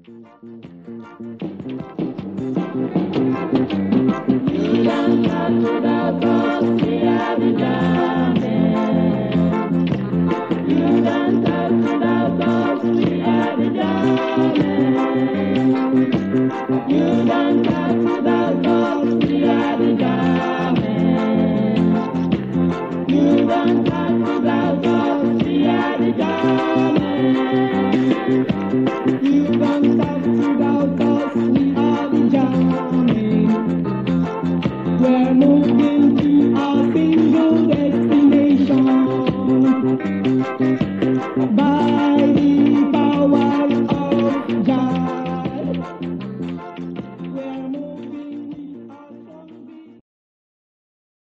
You done got to the boss, we are the jamming. You done got to the boss, we are the jamming. You done